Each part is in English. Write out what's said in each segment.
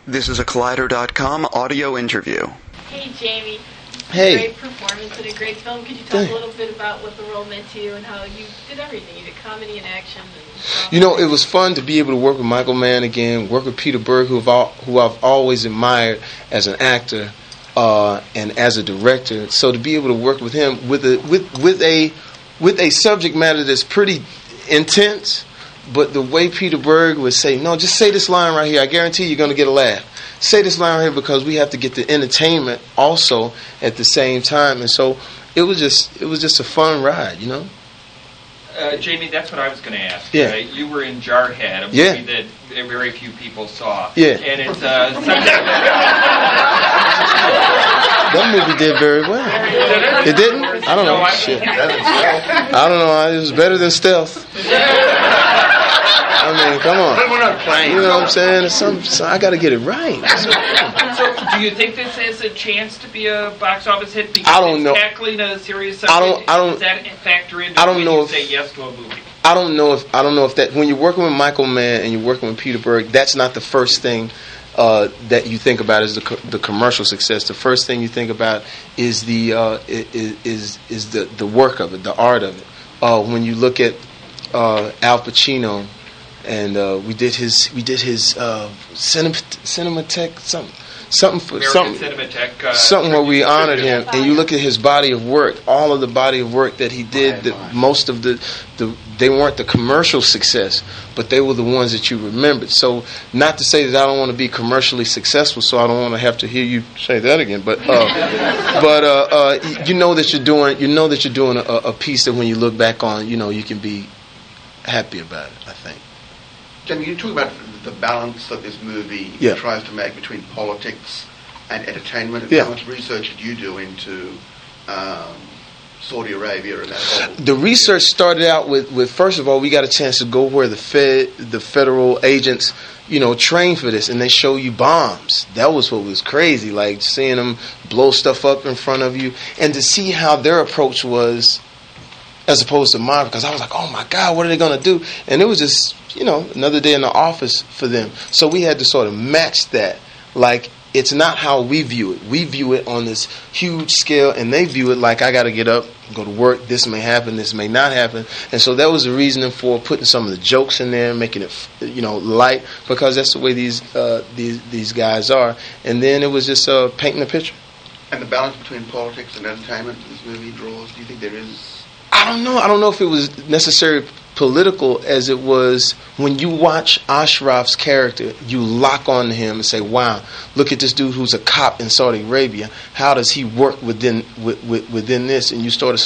This is a Collider.com audio interview. Hey, Jamie. Hey. Great performance in a great film. Could you talk a little bit about what the role meant to you and how you did everything? You did comedy and action. And You know, it was fun to be able to work with Michael Mann again, work with Peter Berg, who I've always admired as an actor and as a director. So to be able to work with him with a subject matter that's pretty intense, but the way Peter Berg would say, no, just say this line right here. I guarantee you're going to get a laugh. Say this line right here because we have to get the entertainment also at the same time. And so it was just a fun ride, you know. Jamie, that's what I was going to ask. Yeah. You were in Jarhead, a movie that very few people saw. Yeah. And it's that movie did very well. It didn't? I don't know. Shit. I don't know. It was better than Stealth. I mean, come on. But we're not playing. You know what I'm saying? I got to get it right. So, do you think this has a chance to be a box office hit? Because I don't know. It's tackling a serious subject. Does that factor into when you say yes to a movie? I don't know if that, when you're working with Michael Mann and you're working with Peter Berg, that's not the first thing that you think about is the commercial success. The first thing you think about is the work of it, the art of it. When you look at Al Pacino, and we did his Cinematech something where we honored him, and you look at his body of work, all of the body of work that he did. That most of they weren't the commercial success, but they were the ones that you remembered. So, not to say that I don't want to be commercially successful, so I don't want to have to hear you say that again. But you know that you're doing a piece that when you look back on, you know, you can be happy about it, I think. Jamie, you talk about the balance that this movie tries to make between politics and entertainment. How much research did you do into Saudi Arabia and that whole... The research started out with first of all, we got a chance to go where the federal agents, you know, train for this, and they show you bombs. That was what was crazy, like seeing them blow stuff up in front of you, and to see how their approach was as opposed to mine, because I was like, oh my God, what are they going to do? And it was just, you know, another day in the office for them. So we had to sort of match that. Like, it's not how we view it. We view it on this huge scale, and they view it like, I got to get up, go to work, this may happen, this may not happen. And so that was the reasoning for putting some of the jokes in there, making it, you know, light, because that's the way these guys are. And then it was just painting the picture. And the balance between politics and entertainment this movie draws, do you think there is... I don't know. I don't know if it was necessarily political as it was when you watch Ashraf's character, you lock on to him and say, wow, look at this dude who's a cop in Saudi Arabia. How does he work within this? And you started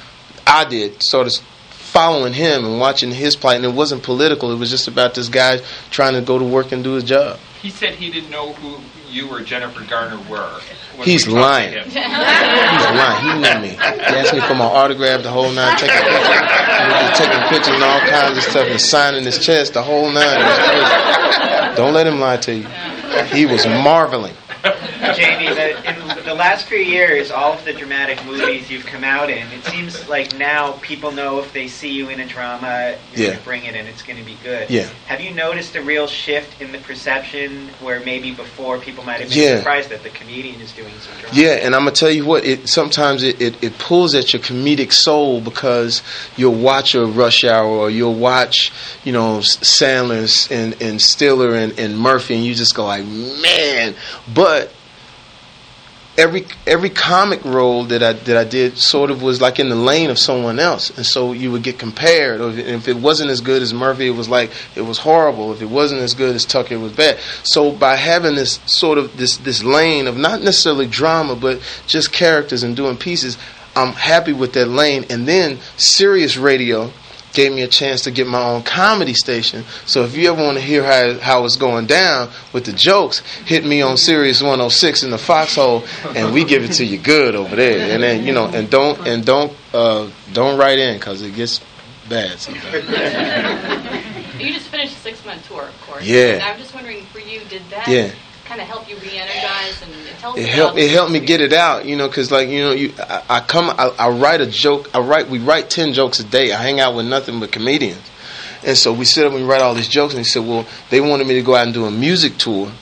following him and watching his plight. And it wasn't political. It was just about this guy trying to go to work and do his job. He said he didn't know who you or Jennifer Garner were. He's lying. He's lying. He knew me. He asked me for my autograph, the whole nine, taking pictures and all kinds of stuff, and signing his chest, the whole nine. It was crazy. Don't let him lie to you. He was marveling. Jamie, in the last few years, all of the dramatic movies you've come out in, it seems like now people know if they see you in a drama, you're going to bring it and it's going to be good. Yeah. Have you noticed a real shift in the perception where maybe before people might have been surprised that the comedian is doing some drama? Yeah, and I'm going to tell you what, sometimes it pulls at your comedic soul, because you'll watch a Rush Hour or you'll watch, you know, Sandler and Stiller and Murphy, and you just go like, man. But every comic role that I did sort of was like in the lane of someone else, and so you would get compared. Or if it wasn't as good as Murphy, it was like it was horrible. If it wasn't as good as Tucker, it was bad. So by having this sort of this lane of not necessarily drama, but just characters and doing pieces, I'm happy with that lane. And then Sirius Radio gave me a chance to get my own comedy station. So if you ever want to hear how it's going down with the jokes, hit me on Sirius 106 in the Foxhole, and we give it to you good over there. And then, you know, and don't write in, because it gets bad sometimes. You just finished a 6-month tour, of course. Yeah. And I'm just wondering, for you, did that kind of help you re-energize and tell us about it helped me get it out, you know, because like, you know, I write a joke. We write 10 jokes a day. I hang out with nothing but comedians, and so we sit up and we write all these jokes. And he said, well, they wanted me to go out and do a music tour,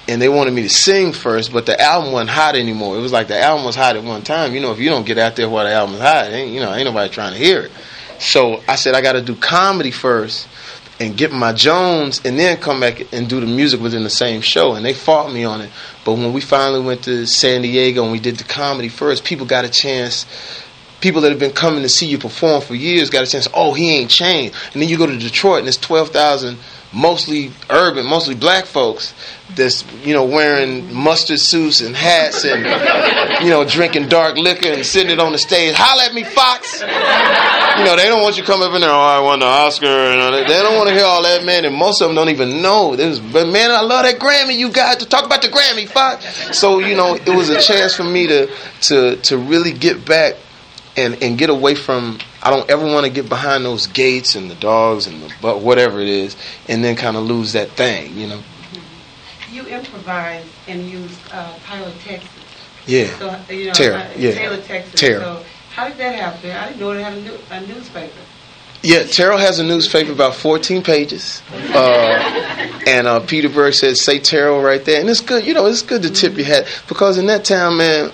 and they wanted me to sing first, but the album wasn't hot anymore. It was like the album was hot at one time. You know, if you don't get out there while the album's hot, ain't nobody trying to hear it. So I said I got to do comedy first and get my Jones, and then come back and do the music within the same show. And they fought me on it. But when we finally went to San Diego and we did the comedy first, people got a chance. People that have been coming to see you perform for years got a chance. Oh, he ain't changed. And then you go to Detroit and it's 12,000, mostly urban, mostly black folks that's, wearing mustard suits and hats and, drinking dark liquor and sitting it on the stage. Holla at me, Fox. They don't want you to come up in there, I won the Oscar. And they don't want to hear all that, man. And most of them don't even know. But, man, I love that Grammy you got. To talk about the Grammy, Fox. So, it was a chance for me to really get back and get away from, I don't ever want to get behind those gates and the dogs and whatever it is, and then kind of lose that thing, You improvised and used Tyler, Texas. Yeah. So, Taylor, Texas. Taylor. So how did that happen? I didn't know they had a newspaper. Yeah, Terrell has a newspaper about 14 pages. And Peter Berg says, say Terrell right there. And it's good, it's good to tip your hat. Because in that town, man,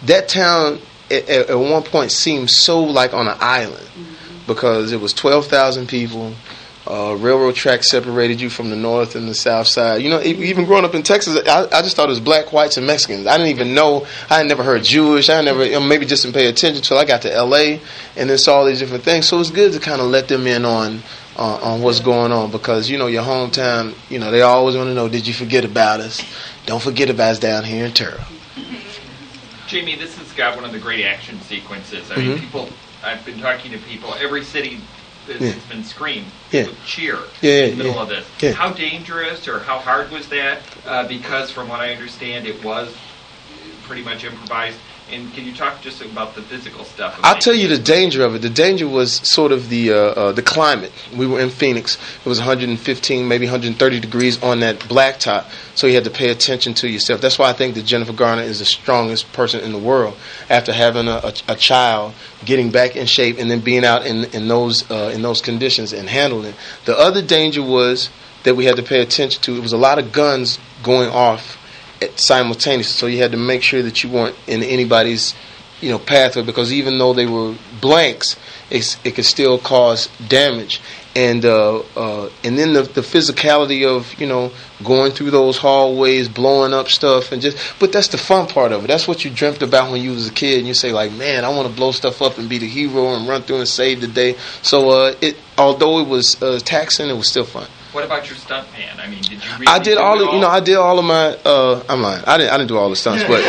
at one point seemed so like on an island. Because it was 12,000 people. Railroad tracks separated you from the north and the south side. Even growing up in Texas, I just thought it was black, whites, and Mexicans. I didn't even know. I had never heard Jewish. I never, maybe just didn't pay attention until I got to L.A. and then saw all these different things. So it's good to kind of let them in on what's going on, because your hometown. They always want to know, did you forget about us? Don't forget about us down here in Terrell. Jamie, this has got one of the great action sequences. I mean, I've been talking to people. Every city. It's been screamed with cheer in the middle of this. Yeah. How dangerous or how hard was that? Because from what I understand, it was pretty much improvised. And can you talk just about the physical stuff? I'll tell you the danger of it. The danger was sort of the climate. We were in Phoenix. It was 115, maybe 130 degrees on that blacktop. So you had to pay attention to yourself. That's why I think that Jennifer Garner is the strongest person in the world. After having a child, getting back in shape, and then being out in those conditions and handling it. The other danger was that we had to pay attention to. It was a lot of guns going off simultaneously, so you had to make sure that you weren't in anybody's pathway, because even though they were blanks, it could still cause damage. And then the physicality of going through those hallways, blowing up stuff, but that's the fun part of it. That's what you dreamt about when you was a kid, and you say like, man, I want to blow stuff up and be the hero and run through and save the day. So although it was taxing, it was still fun. What about your stunt man? I mean, did you really I did all of, I did all of my I'm lying. I didn't do all the stunts, but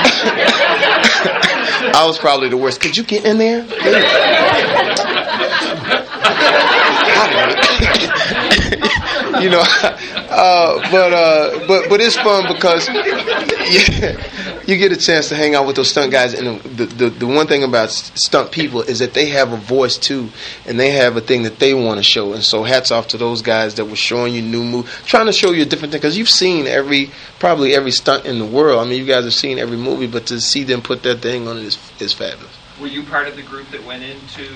I was probably the worst. Could you get in there? But it's fun because you get a chance to hang out with those stunt guys, and the one thing about stunt people is that they have a voice too, and they have a thing that they want to show. And so hats off to those guys that were showing you new moves, trying to show you a different thing, because you've seen probably every stunt in the world. I mean, you guys have seen every movie, but to see them put that thing on it is fabulous. Were you part of the group that went into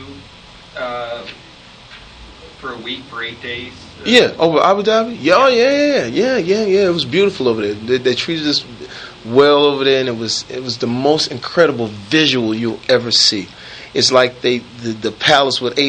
for a week, for 8 days? Yeah, over Abu Dhabi? Yeah. It was beautiful over there. They treated us well over there, and it was the most incredible visual you'll ever see. It's like the palace was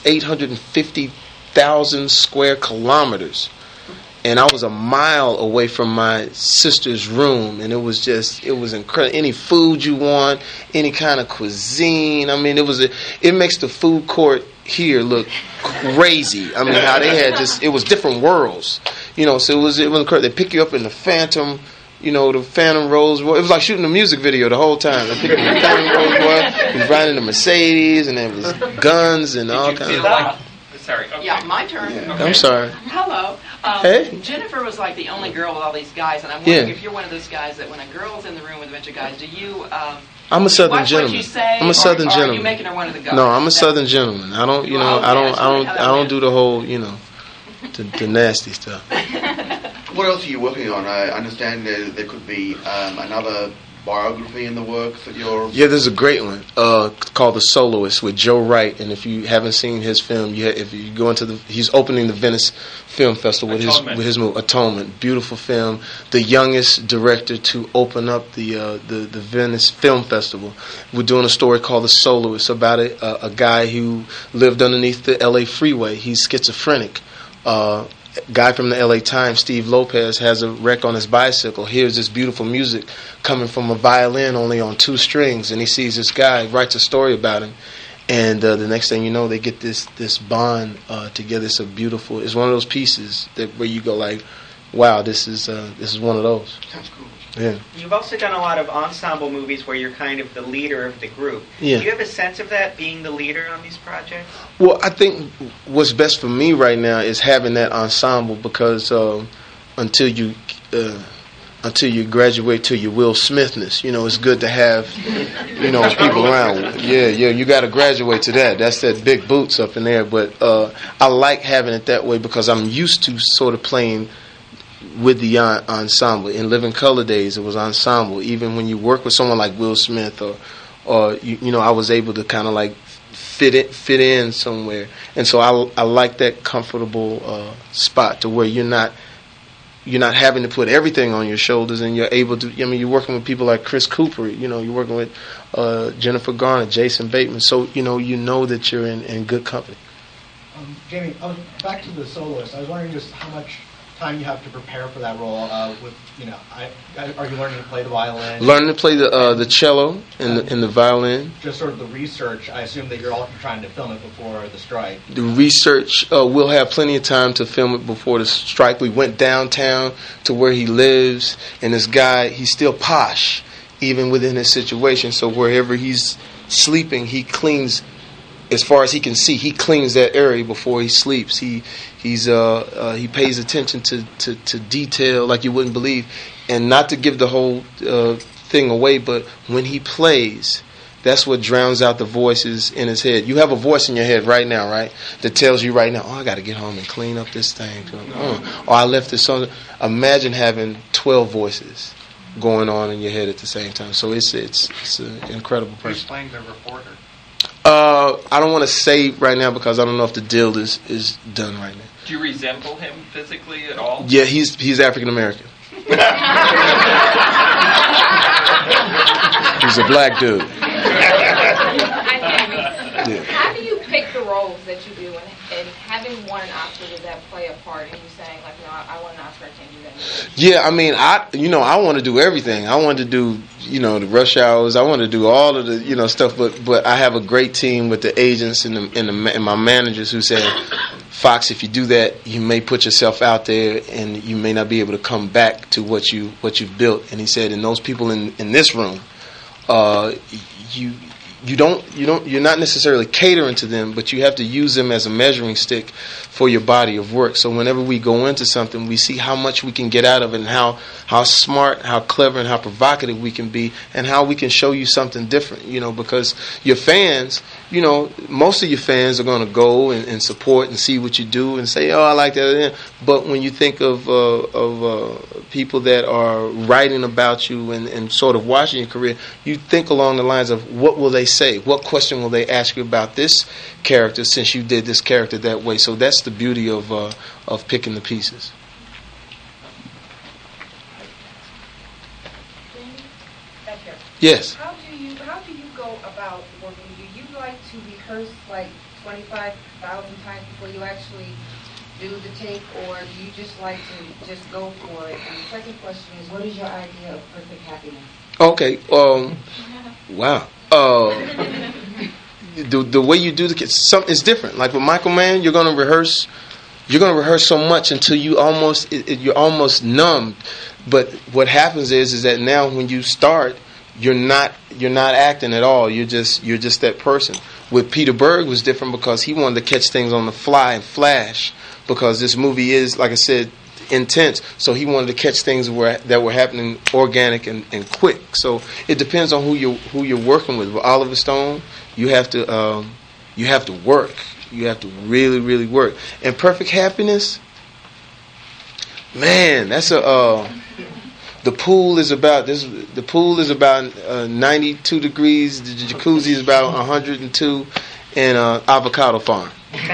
850,000 square kilometers, and I was a mile away from my sister's room, and it was incredible. Any food you want, any kind of cuisine. I mean, it makes the food court here look crazy. I mean, how they had it was different worlds, so it was incredible. They pick you up in the Phantom, the Phantom Rolls Royce. It was like shooting a music video the whole time. They picked up the Phantom Rolls Royce. He was riding the Mercedes, and there was guns and all kinds of. Sorry. Okay. Yeah, my turn. Yeah. Okay. I'm sorry. Hello. Hey. Jennifer was like the only girl with all these guys, and I'm wondering if you're one of those guys that when a girl's in the room with a bunch of guys, do you? I'm a Southern gentleman. What you say, I'm a Southern gentleman. Are you making her one of the guys? No, I'm a Southern gentleman. I don't, I don't do the whole, the nasty stuff. What else are you working on? I understand there could be another biography in the works that you're... Yeah, there's a great one called The Soloist with Joe Wright, and if you haven't seen his film, if you go into he's opening the Venice Film Festival with his movie Atonement. Beautiful film, the youngest director to open up the Venice Film Festival. We're doing a story called The Soloist about a guy who lived underneath the LA freeway. He's schizophrenic. Guy from the LA Times, Steve Lopez, has a wreck on his bicycle, hears this beautiful music coming from a violin only on 2 strings, and he sees this guy, writes a story about him, and the next thing you know, they get this bond together. It's it's one of those pieces where you go like, wow, this is one of those. Sounds cool. Yeah. You've also done a lot of ensemble movies where you're kind of the leader of the group. Yeah. Do you have a sense of that, being the leader on these projects? Well, I think what's best for me right now is having that ensemble, because until you graduate to your Will Smithness, it's good to have people around. Yeah, you got to graduate to that. That's that big boots up in there. But I like having it that way because I'm used to sort of playing with the ensemble. In Living Color days, it was ensemble. Even when you work with someone like Will Smith, or I was able to kind of like fit in somewhere. And so I like that comfortable spot to where you're not having to put everything on your shoulders, and you're able to. You're working with people like Chris Cooper. You're working with Jennifer Garner, Jason Bateman. So you know that you're in good company. Jamie, back to The Soloist. I was wondering just how much time you have to prepare for that role. Are you learning to play the violin? Learning to play the cello and the violin. Just sort of the research. I assume that you're all trying to film it before the strike. The research, we'll have plenty of time to film it before the strike. We went downtown to where he lives, and this guy, he's still posh, even within his situation. So wherever he's sleeping, he cleans. As far as he can see, he cleans that area before he sleeps. He pays attention to detail like you wouldn't believe, and not to give the whole thing away. But when he plays, that's what drowns out the voices in his head. You have a voice in your head right now, right, that tells you right now, I got to get home and clean up this thing, or I left this on. Imagine having 12 voices going on in your head at the same time. So it's an incredible person. Who's playing the reporter? I don't want to say right now because I don't know if the deal is done right now. Do you resemble him physically at all? Yeah, he's African American. He's a black dude. Yeah. How do you pick the roles that you do, and having won an Oscar, does that play a part in you saying like, no, I won an Oscar, I can't do that? Yeah, I mean, I want to do everything. I want to do the rush hours. I want to do all of the stuff. But I have a great team with the agents and my managers who said, Fox, if you do that, you may put yourself out there and you may not be able to come back to what you've built. And he said, and those people in this room, you're not necessarily catering to them, but you have to use them as a measuring stick for your body of work. So whenever we go into something, we see how much we can get out of it, and how smart, how clever, and how provocative we can be, and how we can show you something different. Because your fans, most of your fans are going to go and support and see what you do and say, oh, I like that. But when you think of people that are writing about you and sort of watching your career, you think along the lines of, what will they say? What question will they ask you about this character since you did this character that way? So that's the beauty of picking the pieces. Yes. How do you go about working? Do you like to rehearse like 25,000 times before you actually do the take, or do you just like to just go for it? And the second question is, what is your idea of perfect happiness? Okay. Wow. The way you do it's different. Like with Michael Mann, you're going to rehearse so much until you're almost numb. But what happens is that now when you start, you're not acting at all. You're just that person. With Peter Berg was different because he wanted to catch things on the fly and flash, because this movie is, like I said, intense. So he wanted to catch things that were happening organic and quick. So it depends on who you're working with. With Oliver Stone, you have to work. You have to really, really work. And Perfect Happiness, man, that's The pool is about 92 degrees. The jacuzzi is about 102, and avocado farm.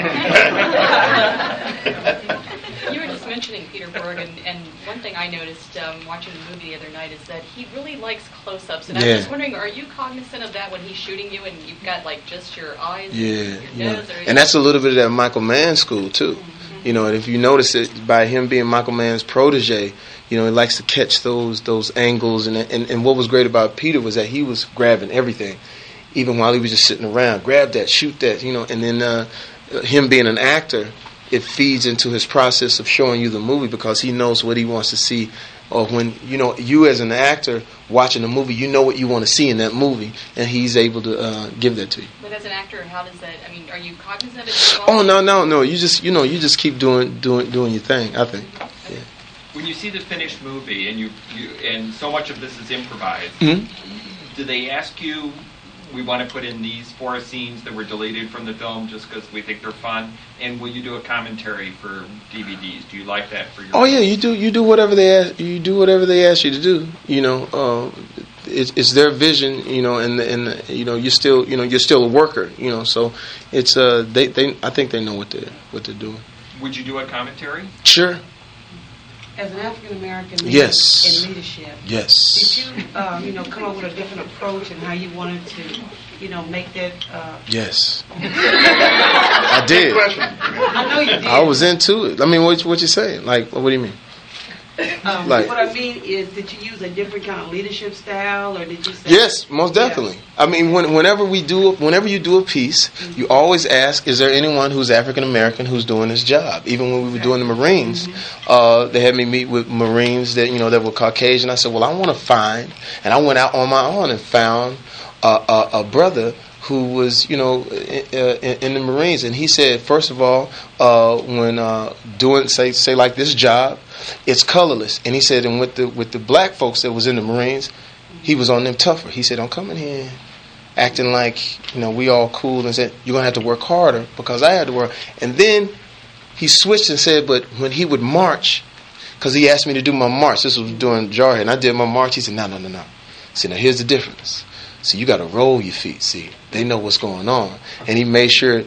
You were just mentioning Peter Berg, and one thing I noticed watching the movie the other night is that he really likes close-ups. And I was just wondering, are you cognizant of that when he's shooting you and you've got like just your eyes and your nose? And that's a little bit of that Michael Mann school too. You know, and if you notice it by him being Michael Mann's protege, you know, he likes to catch those angles. And what was great about Peter was that he was grabbing everything, even while he was just sitting around. Grab that, shoot that, you know. And then him being an actor, it feeds into his process of showing you the movie because he knows what he wants to see. Or when, you know, you as an actor watching a movie, you know what you want to see in that movie, and he's able to give that to you. But as an actor, how does that? I mean, are you cognizant of it? Oh no! You just keep doing your thing. I think. Yeah. When you see the finished movie, and so much of this is improvised, do they ask you? We want to put in these 4 scenes that were deleted from the film just because we think they're fun. And will you do a commentary for DVDs? Do you like that for your? Oh yeah, you do. You do whatever they ask. You do whatever they ask you to do. You know, it's their vision. You know, and you know you're still a worker. You know, so it's they I think they know what they're doing. Would you do a commentary? Sure. As an African American in leadership, yes. Did you, come up with a different approach and how you wanted to, make that? Yes, I did. I know you did. I was into it. I mean, what you saying? Like, what do you mean? What I mean is, did you use a different kind of leadership style, or did you say? Yes, most definitely. Yeah. I mean, whenever you do a piece, you always ask, is there anyone who's African American who's doing this job? Even when we were doing the Marines, they had me meet with Marines that that were Caucasian. I said, well, I want to find, and I went out on my own and found a brother who was, in the Marines, and he said, first of all, when doing say like this job, it's colorless, and he said, and with the black folks that was in the Marines, he was on them tougher. He said, don't come in here acting like we all cool, and said you're gonna have to work harder because I had to work. And then he switched and said, but when he would march, because he asked me to do my march, this was during Jarhead, and I did my march. He said, no. He said, now here's the difference. So you got to roll your feet. See, they know what's going on, and he made sure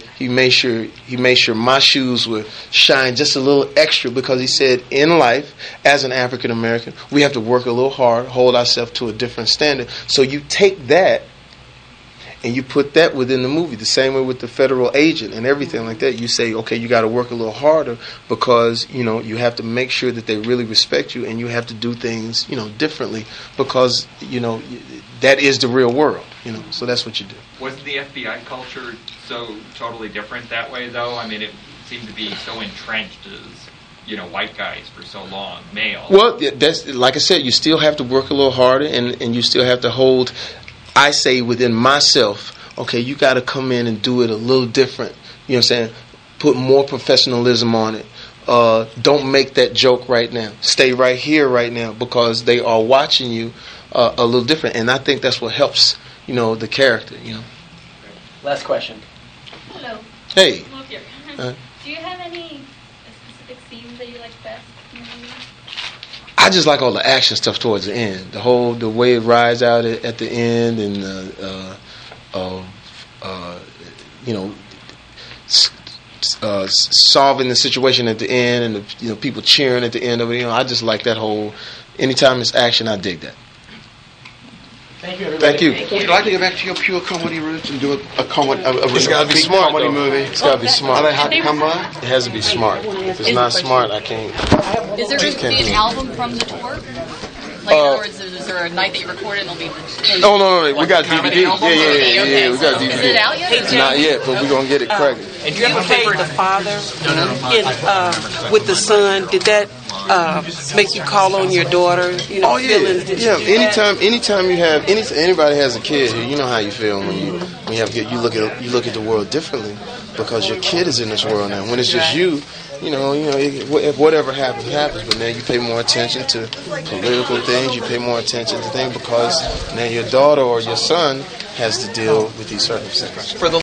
my shoes would shine just a little extra because he said, in life, as an African American, we have to work a little hard, hold ourselves to a different standard. So you take that and you put that within the movie. The same way with the federal agent and everything like that. You say, okay, you got to work a little harder because you have to make sure that they really respect you, and you have to do things differently because that is the real world. So that's what you do. Wasn't the FBI culture so totally different that way, though? I mean, it seemed to be so entrenched as white guys for so long, male. Well, that's like I said. You still have to work a little harder, and you still have to hold. I say within myself, okay, you got to come in and do it a little different. You know what I'm saying? Put more professionalism on it. Don't make that joke right now. Stay right here right now because they are watching you a little different. And I think that's what helps, the character, Last question. Hello. Hey. Hello, here. Do you have any specific scenes that you like best in the movie? I just like all the action stuff towards the end. The way it rides out at the end, and solving the situation at the end, and the people cheering at the end of it. I just like that whole. Anytime it's action, I dig that. Thank you, everybody. Thank you. Would you like to go back to your pure comedy roots and do a comedy? It's got to be smart, comedy movie. It's got to be smart. Are they hard to come by? It has to be smart. If it's not smart, I can't. Is there going to be an album from the tour? Like, in other words, is there a night that you recorded and it'll be... Oh, no. We got DVD. Yeah. We got DVD. Is it out yet? Not yet, but we're going to get it cracking. And you played the father with the son. Did that make you call on your daughter? Feelings? Anytime anybody has a kid, you know how you feel when you have a kid. You look at the world differently because your kid is in this world now. When it's just you, if whatever happens. But now you pay more attention to political things. You pay more attention to things because now your daughter or your son has to deal with these circumstances.